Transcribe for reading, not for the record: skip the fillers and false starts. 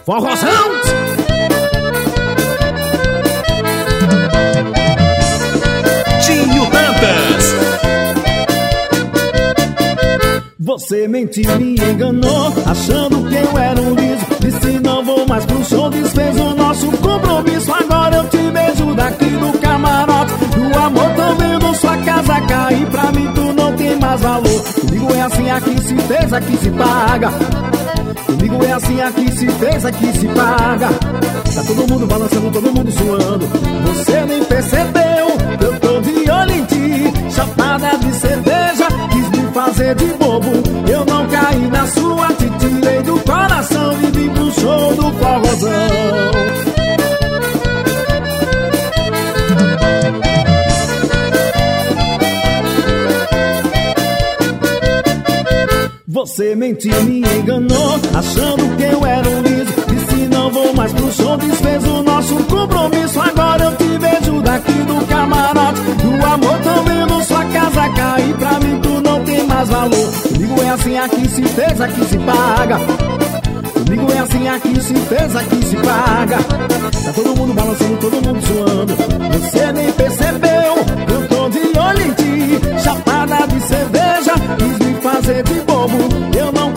Forrozão! Tinho Dantas. Você mentiu, me enganou, achando que eu era um liso. Disse não vou mais pro show, desfez o nosso compromisso. Agora eu te beijo daqui do camarote. Do amor tô vendo sua casa cair, pra mim tu não tem mais valor. Comigo é assim, aqui se fez, aqui se paga. Comigo é assim, aqui se fez, aqui se paga. Tá todo mundo balançando, todo mundo suando. Você nem percebeu, eu tô de olho em ti. Chapada de cerveja, quis me fazer de bobo. Eu não caí na sua, te tirei do coração e vim pro show do forrozão. Você mentiu, me enganou, achando que eu era um liso. Disse não vou mais pro show, desfez o nosso compromisso. Agora eu te vejo daqui do camarote. Do amor tô vendo sua casa cair, pra mim tu não tem mais valor. Comigo é assim, aqui se fez, aqui se paga. Comigo é assim, aqui se fez, aqui se paga. Tá todo mundo balançando, todo mundo suando. Você nem percebeu, eu tô de olho em ti. Chapada de cerveja, quis me fazer de bobo. Eu não